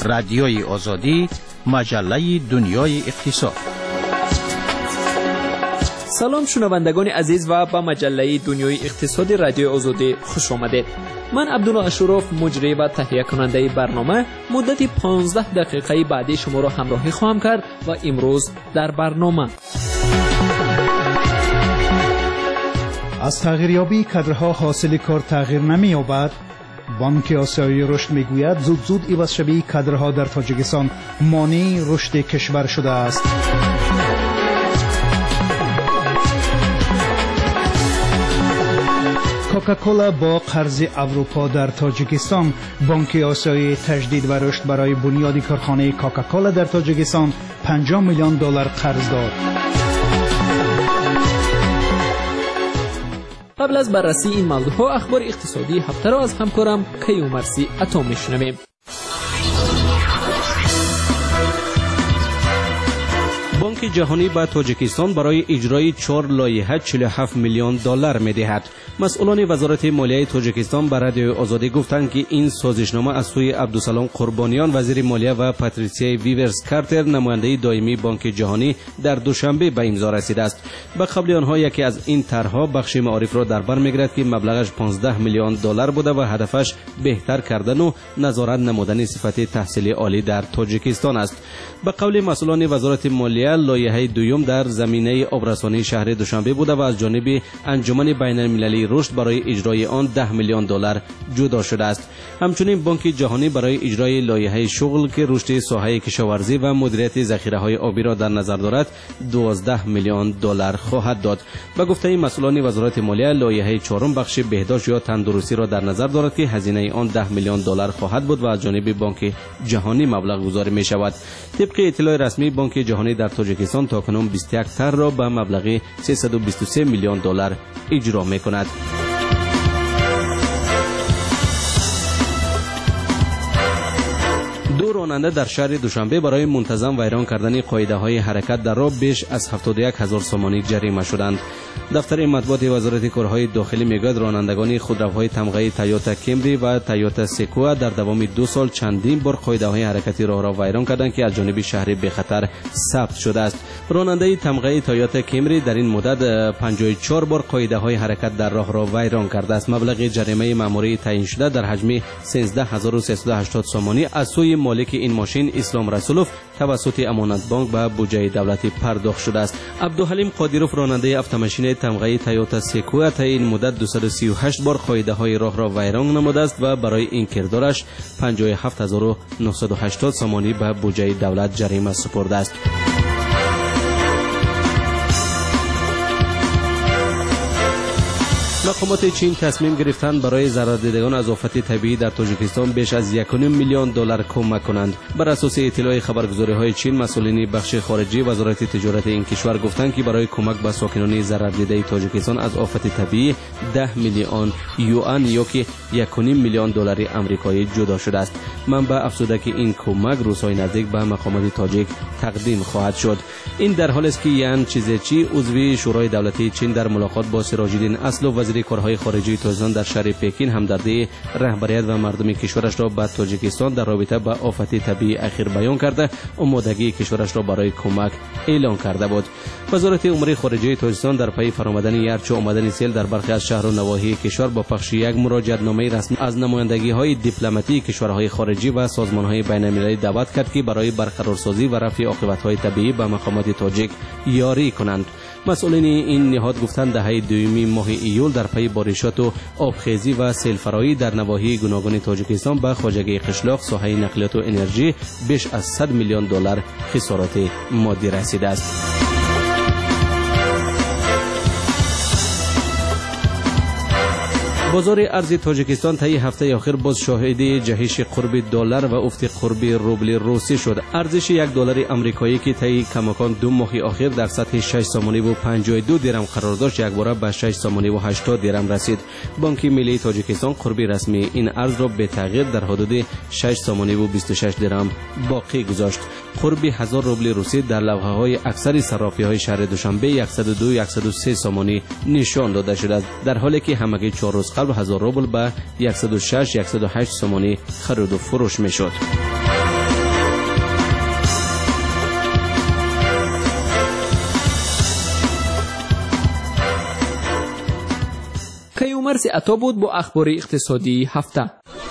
رادیوی آزادی، مجله دنیای اقتصاد. سلام شنوندگان عزیز و به مجله دنیای اقتصادی رادیو آزادی خوش آمدید. من عبدالله اشرف، مجری و تهیه کننده برنامه، مدت 15 دقیقه بعدی شما را همراهی خواهم کرد و امروز در برنامه از تغییریابی کادرها حاصل کار تغییر نمی‌یابد. بانک آسیایی رشد میگوید زود عوض‌شوی کادرها در تاجیکستان مانع رشد کشور شده است. کوکاکولا با قرض اروپا در تاجیکستان. بانک آسیایی تجدید و رشد برای بنیاد کارخانه کوکاکولا در تاجیکستان 50 میلیون دلار قرض داد. قبل از بررسی این موضوعها اخبار اقتصادی هفته را از همکارم کیومرثی عطا میشنویم. بانک جهانی به تاجیکستان برای اجرای 4 لایحه 47 میلیون دلار می‌دهد. مسئولان وزارت مالیه تاجیکستان به رادیو آزادی گفتند که این سازشنامه از سوی عبدالسلام قربانیان وزیر مالیه و پاتریسیا ویورز کارتر نماینده دائمی بانک جهانی در دوشنبه به امضا رسیده است. به قبل آنها یکی از این طرحها بخش معارف را در بر می‌گیرد که مبلغش 15 میلیون دلار بوده و هدفش بهتر کردن و نظارت نمودن صفت تحصیلی عالی در تاجیکستان است. به قول مسئولان وزارت مالیه لایحه دوم در زمینه آبرسانی شهر دوشنبه بوده و از جانب انجمن بین المللی رشد برای اجرای آن 10 میلیون دلار جدا شده است. همچنین بانک جهانی برای اجرای لایحه شغل که رشد ساحه کشاورزی و مدیریت ذخیره‌های آبی را در نظر دارد 12 میلیون دلار خواهد داد. به گفته مسئولان وزارت مالیه لایحه چهارم بخش بهداشت یا تندرستی را در نظر دارد که هزینه آن 10 میلیون دلار خواهد بود و از جانب بانک جهانی مبلغ گذاری می شود. طبق اطلاع رسمی بانک جهانی در تاجیکستان تاکنون 21 طرح را به مبلغ 323 میلیون دلار اجرا می کند. دو راننده در شهر دوشنبه برای منتظم ویران کردن قاعده‌های حرکت در راه بیش از 71,000 سومانی جریمه شدند. دفتر مطبوعات وزارت کارهای داخلی میگوید رانندگان خودروهای تمغه تایوتا کمری و تایوتا سکوئا در دوام 2 سال چندین بار قاعده‌های حرکتی راه را ویران کردند که از جانب شهر به خطر ثبت شده است. راننده تمغه تایوتا کمری در این مدت 54 بار قاعده‌های حرکت در راه را ویران کرده است. مبلغ جریمه مأموری تعیین شده در حجم 13380 سومانی از سوی مالک این ماشین اسلام رسولوف توسط امانت بانک به بودجه دولتی پرداخت شده است. عبدالحلیم قادیروف راننده اتومبیل تمغه تایوتا سکوئا تا این مدت 238 بار قاعده‌های راه را ویران نموده است و برای این کردارش 57980 سومانی به بودجه دولت جریمه سپرده است. مقامات چین تصمیم گرفتند برای ضرردیدگان از آفت طبیعی در تاجیکستان بیش از 1.5 میلیون دلار کمک کنند. بر اساس اطلاع خبرگزاری‌های چین، مسئولین بخش خارجی وزارت تجارت این کشور گفتند که برای کمک به ساکنان ضرردیده تاجیکستان از آفت طبیعی 10 میلیون یوان یا که 1.5 میلیون دلار آمریکایی جدا شده است. منبع افزوده که این کمک روزهای نزدیک به مقامات تاجیک تقدیم خواهد شد. این در حالی است که یان چیزچی عضو شورای دولتی چین در ملاقات با سراج‌الدین اصلو وزیر کارهای خارجه تاجیکستان در شهر پکین همدردی رهبریت و مردم کشورش را به تاجیکستان در رابطه با آفت طبیعی اخیر بیان کرده آمادگی کشورش را برای کمک اعلام کرده بود. وزارت امور خارجه تاجیکستان در پی فرآمدن یارچو آمدن سیل در برخی از شهر و نواحی کشور با پخش یک مراجعه‌نامه رسمی از نمایندگی‌های دیپلماتیک کشورهای خارجی و سازمان‌های بین‌المللی دعوت کرد که برای برقرارسازی و رفع عاقبت‌های طبیعی به مقامات تاجیک یاری کنند. مسئولین این نهاد گفتند دهه دوم ماه ایول در پی بارشات و آبخیزی و سیل‌فرایی در نواحی گوناگون تاجیکستان به خواجگی قشلاق ساحه نقلیات و انرژی بیش از 100 میلیون دلار خسارات مادی رسیده است. بازار ارز تاجیکستان طی هفته اخیر باز شاهد جهش قرب دلار و افت قرب روبل روسی شد. ارزش یک دلار آمریکایی که طی کماکان 2 ماه اخیر در سطح 6 سومانی و 52 درم قرار داشت یک بار به 6 سومانی و 80 درم رسید. بانک ملی تاجیکستان قرب رسمی این ارز را به تغییر در حدود 6 سومانی و 26 درم باقی گذاشت. قرب 1000 روبل روسی در لوحه‌های اکثر صرافی‌های شهر دوشنبه 102-103 سومانی نشان داده شده در حالی که همگی 4 روز قبل 1000 روبل به 106-108 سومانی خرید و فروش می‌شد. مرسی عطا بود با اخبار اقتصادی هفته.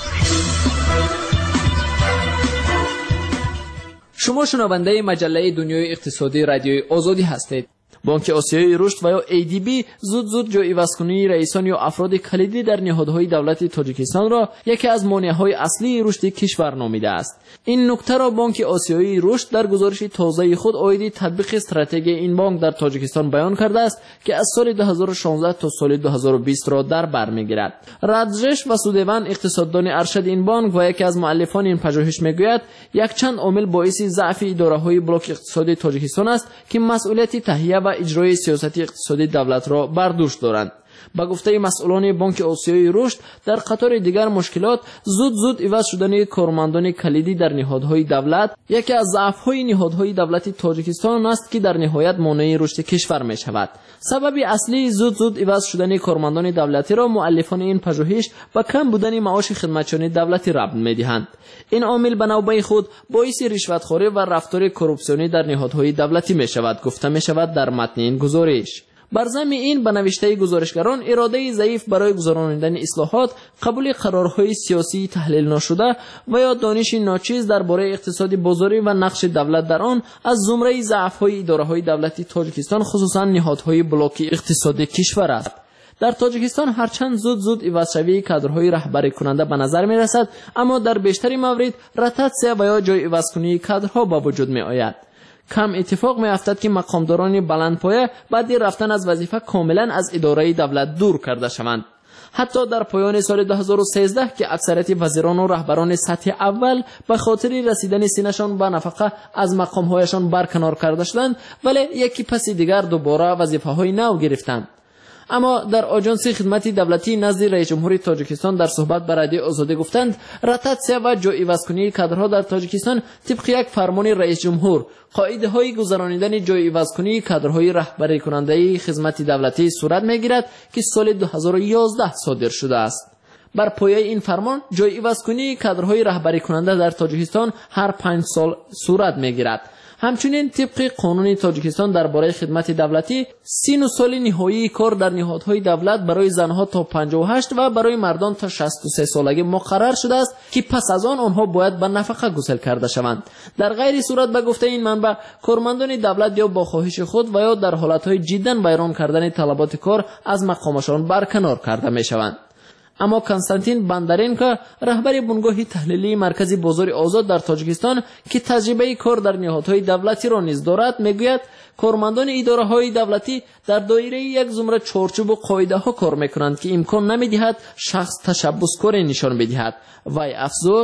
شما شنونده مجله دنیای اقتصادی رادیوی آزادی هستید. بانک آسیای رشد و یا ADB زود جای عوض‌کنی رئیسان یا افراد کلیدی در نهادهای دولتی تاجیکستان را یکی از مانع‌های اصلی رشد کشور نامیده است. این نکته را بانک آسیای رشد در گزارش تازه خود عاید تطبیق استراتژی این بانک در تاجیکستان بیان کرده است که از سال 2016 تا سال 2020 را در بر می‌گیرد. راجش واسودیوان اقتصاددان ارشد این بانک و یکی از مؤلفان این پژوهش میگوید یک چند عامل باعث ضعف اداره‌های بلوک اقتصادی تاجیکستان است که مسئولیت تهیه و اجرای سیاست اقتصادی دولت را بر دوش دارند. با گفته مسئولان بانک آسیای رشد در قطار دیگر مشکلات زود عوض شدن کارمندان کلیدی در نهادهای دولت یکی از ضعف‌های نهادهای دولتی تاجیکستان است که در نهایت مانع رشد کشور می شود. سبب اصلی زود عوض شدن کارمندان دولتی را مؤلفان این پژوهش با کم بودن معاش خدمتچیان دولتی ربط می‌دهند. این عامل به نوبه خود باعث رشوتخوری و رفتار کورپسیونی در نهادهای دولتی می شود، گفته می شود در متن این گزارش. بر ضمن این به نوشته گزارشگران اراده ضعیف برای گذراندن اصلاحات، قبول قرارهای سیاسی تحلیل نشده و یا دانش ناچیز درباره اقتصاد بازاری و نقش دولت در آن از زمره ضعف‌های اداره‌های دولتی تاجیکستان خصوصا نهادهای بلوک اقتصادی کشور است. در تاجیکستان هرچند زود عوض‌شوی کادرهای رهبری کننده به نظر می رسد، اما در بیشتر موارد روتاسیون و یا جای عوض‌کنی کادرها به وجود می آید. کم اتفاق می افتد که مقامداران بلندپایه بعد رفتن از وظیفه کاملا از اداره دولت دور کرده شوند. حتی در پایان سال 2013 که اکثریت وزیران و رهبران سطح اول به خاطر رسیدن سینشان به نفقه از مقامهایشان برکنار کرده شدند، ولی یکی پس دیگر دوباره وظیفه‌های نو گرفتند. اما در آژانس خدمت دولتی نزد رئیس جمهور تاجیکستان در صحبت با رادیو آزادی گفتند روتاسیون و جای عوض‌کنی کادرها در تاجیکستان طبق یک فرمان رئیس جمهور قاعده‌های گذراندن جای عوض‌کنی کادرهای رهبری کننده خدمت دولتی صورت می‌گیرد که سال 2011 صادر شده است. بر پایه این فرمان جای عوض‌کنی کادرهای رهبری کننده در تاجیکستان هر 5 سال صورت می‌گیرد. همچنین طبق قانون تاجیکستان درباره خدمت دولتی سن و سال نهایی کار در نهادهای دولت برای زنها تا 58 و برای مردان تا 63 سالگی مقرر شده است که پس از آنها باید به نفقه گسل کرده شوند. در غیر صورت به گفته این منبع کارمندان دولت یا با خواهش خود و یا در حالتهای جدا بیرون کردن طلبات کار از مقامشان برکنار کرده می شوند. اما کنستانتین بندرینکا رهبر بنگاه تحلیلی مرکز بازار آزاد در تاجیکستان که تجربه کار در نهادهای دولتی را نیز دارد میگوید کارمندان اداره‌های دولتی در دایره یک زمره چارچوب و قاعده‌ها کار میکنند که امکان نمیدهد شخص تشبثکاری نشان بدهد. وی افزود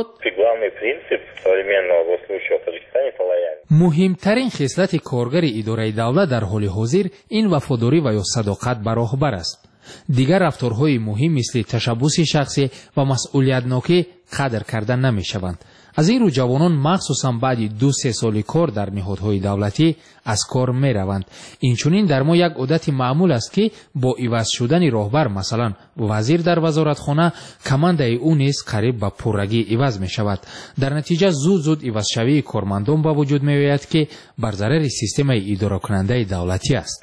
مهمترین خصلت کارگر اداره دولت در حال حاضر این وفاداری و یا صداقت به راهبر است. دیگر رفتارهای مهم مثل تشبث شخصی و مسئولیت ناکی قدر کردن نمی شوند. از این رو جوانان مخصوصا بعد 2-3 سال کار در نهادهای دولتی از کار می روند. اینچنین در ما یک عادت معمول است که با عوض شدن راهبر مثلا وزیر در وزارتخانه کمانده او نیز قریب به پررگی عوض می شود. در نتیجه زود عوض شوی کارمندان به وجود می آید که بر ضرر سیستم اداره کننده دولتی است.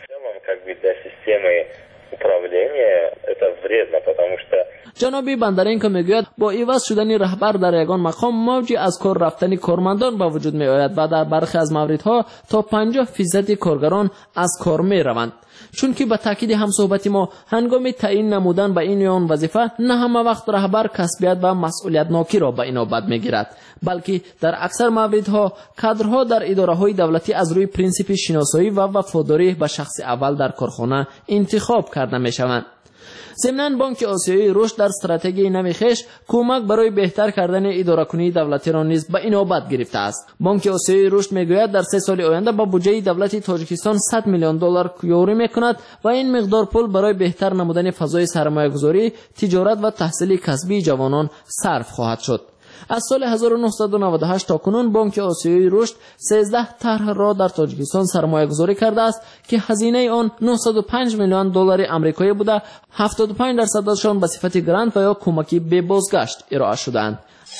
جنابی بندرینکا میگوید با عوض شدن رهبر در یگان مقام موجی از کار رفتن کارمندان به وجود می آید و در برخی از موردها تا 50% کارگران از کار می روند. چون که به تاکید همصحبت ما هنگام تعیین نمودن به این یا آن وظیفه نه همه وقت رهبر کسبیت و مسئولیت ناکی را به اینابت میگیرد، بلکه در اکثر موردها کادرها در اداره‌های دولتی از روی پرینسیپ شناسایی و وفاداری به شخص اول در کارخانه انتخاب کرده میشوند. ضمناً بانک آسیای رشد در استراتژی نو خویش کمک برای بهتر کردن اداره‌کنی دولتی را نیز به اینابت گرفته است. بانک آسیای رشد میگوید در 3 سال آینده با بودجه دولتی تاجیکستان $100 میلیون یاری میکند و این مقدار پول برای بهتر نمودن فضای سرمایه‌گذاری، تجارت و تحصیل کسبی جوانان صرف خواهد شد. از سال 1998 تا کنون بانک آسیای رشد 13 طرح را در تاجیکستان سرمایه گذاری کرده است که هزینه آن $905 میلیون آمریکایی بوده. 75% به صفت گرانت و یا کمکی به بازگشت ارائه شدند.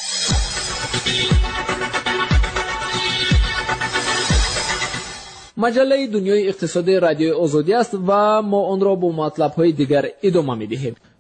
مجله دنیای اقتصادی رادیو آزادی است و ما آن را با مطلب‌های دیگر ادامه می‌دهیم.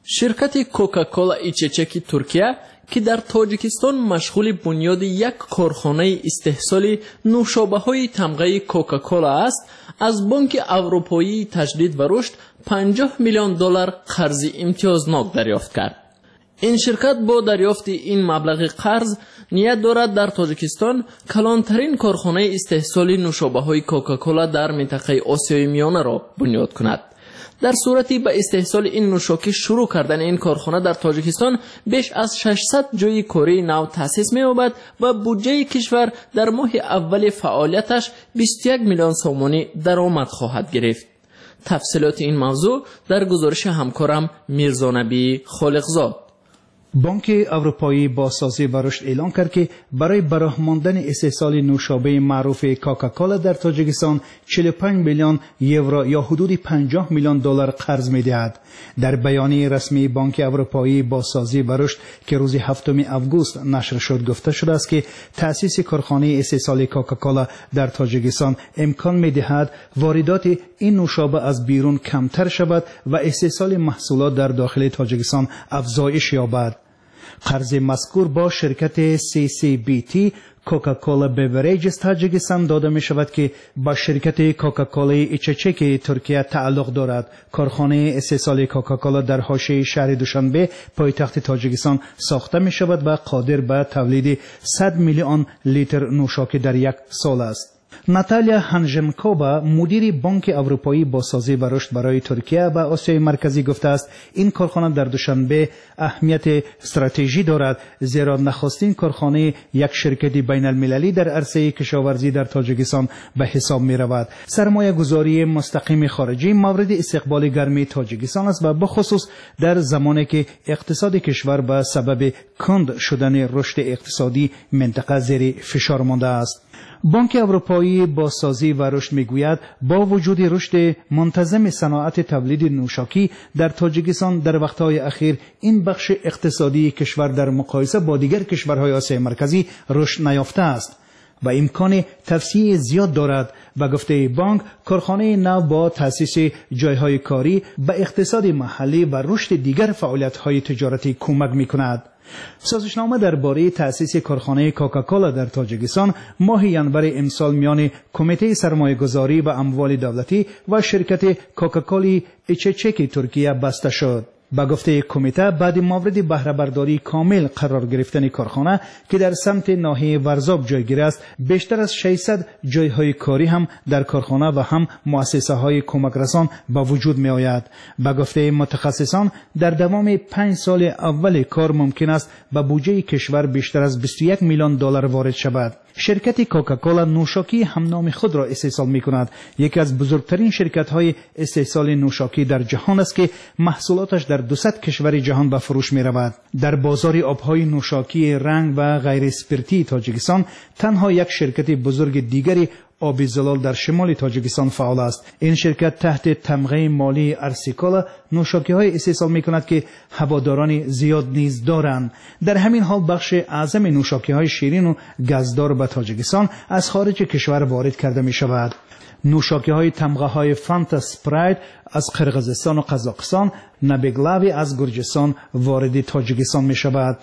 شرکت کوکاکولا ایچچکی ترکیه که در تاجیکستان مشغول بنیاد یک کارخانه استحصال نوشابه‌های تمغه کوکاکولا است، از بانک اروپایی تجدید و رشد 50 میلیون دلار قرض امتیازناک دریافت کرد. این شرکت با دریافت این مبلغ قرض نیت دارد در تاجیکستان کلانترین کارخانه استحصال نوشابه‌های کوکاکولا در منطقه آسیای میانه را بنیاد کند. در صورتی به استحصال این نوشاکی شروع کردن این کارخانه در تاجیکستان بیش از 600 جای کاری نو تأسیس می‌یابد و بودجه کشور در ماه اول فعالیتش 21 میلیون سومانی درآمد خواهد گرفت. تفصیلات این موضوع در گزارش همکارم میرزا نبی خالقزاد. بانک اروپایی بازسازی و رشد اعلام کرد که برای برآمدن استحصال نوشابه معروف کوکاکولا در تاجیکستان 45 میلیون یورو یا حدود 50 میلیون دلار قرض می‌دهد. در بیانیه رسمی بانک اروپایی بازسازی و رشد که روز 7 آگوست نشر شد گفته شده است که تأسیس کارخانه استحصال کوکاکولا در تاجیکستان امکان می‌دهد واردات این نوشابه از بیرون کمتر شود و استحصال محصولات در داخل تاجیکستان افزایش یابد. قرض مذکور با شرکت CCBT کوکاکولا بیوریجز تاجیکستان داده می شود که با شرکت کوکاکولا ایچچکی ترکیه تعلق دارد. کارخانه استحصال کوکاکولا در حاشیه شهر دوشنبه پایتخت تاجیکستان ساخته می شود و قادر به تولید 100 میلیون لیتر نوشاکی در یک سال است. ناتالیا هانژنکووا مدیر بانک اروپایی بازسازی و رشد برای ترکیه و آسیای مرکزی گفته است این کارخانه در دوشنبه اهمیت استراتژی دارد، زیرا نخستین کارخانه یک شرکت بین المللی در عرصه کشاورزی در تاجیکستان به حساب می رود. سرمایه گذاری مستقیم خارجی مورد استقبال گرمی تاجیکستان است و بخصوص در زمانی که اقتصاد کشور به سبب کند شدن رشد اقتصادی منطقه زیر فشار مانده است. بانک اروپایی بازسازی و رشد میگوید با وجود رشد منتظم صنعت تولید نوشاکی در تاجیکستان در وقتهای اخیر این بخش اقتصادی کشور در مقایسه با دیگر کشورهای آسیای مرکزی رشد نیافته است و امکان توسعه زیاد دارد. به گفته بانک کارخانه نو با تأسیس جایهای کاری به اقتصاد محلی و رشد دیگر فعالیت‌های تجارتی کمک می‌کند. سازشنامه درباره تأسیس کارخانه کوکاکولا در تاجیکستان ماه ینور امسال میان کمیته سرمایه‌گذاری و اموال دولتی و شرکت کوکاکولا ایچچکی ترکیه بسته شد. با گفته کمیته بعد مورد بهره برداری کامل قرار گرفتن کارخانه که در سمت ناحیه ورزاب جایگیر است، بیشتر از 600 جایهای کاری هم در کارخانه و هم مؤسسه های کمک رسان به وجود می آید. با گفته متخصصان در دوام 5 سال اول کار ممکن است به بودجه کشور بیشتر از 21 میلیون دلار وارد شود. شرکت کوکاکولا نوشاکی هم نام خود را استحصال می کند. یکی از بزرگترین شرکت های استحصال نوشاکی در جهان است که محصولاتش در 200 کشور جهان به فروش می رود. در بازار آبهای نوشاکی رنگ و غیر اسپرتی تاجیکستان تنها یک شرکت بزرگ دیگری آبی زلال در شمال تاجیکستان فعال است. این شرکت تحت تمغه مالی ارسیکولا نوشاکی های استحصال می کند که هواداران زیاد نیز دارند. در همین حال بخش اعظم نوشاکی های شیرین و گازدار به تاجیکستان از خارج کشور وارد کرده می شود. نوشاکی های تمغه های فانتا اسپرایت از قرقیزستان و قزاقستان، نبگلاوی از گرجستان وارد تاجیکستان می شود.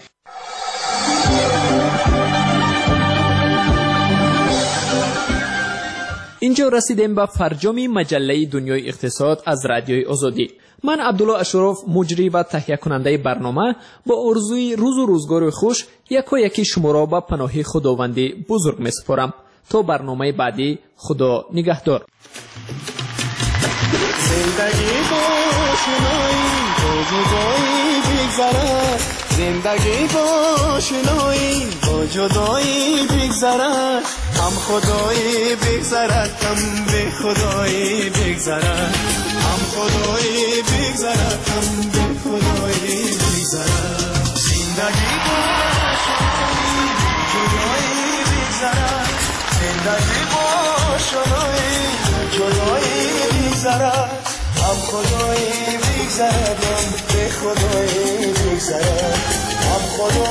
اینجا رسیدیم به فرجام مجله دنیای اقتصاد از رادیوی آزادی. من عبدالله اشرف مجری و تهیه کننده برنامه با آرزوی روز و روزگار خوش یکی شما را به پناه خداوندی بزرگ می‌سپارم. تا برنامه بعدی خدا نگهدار. زندگی باشنایی با جدایی بگذرد، زندگی باشنایی با جدایی بگذرد، هم خدایی بگذرد هم به خدایی بگذرد، هم خدایی بگذرد هم به خدایی بگذرد. زندگی باشنایی جدایی بگذرد، زندگی باشنایی جدایی بگذرد، هم خدایی بگذرد هم به خدایی بگذرد، هم خدایی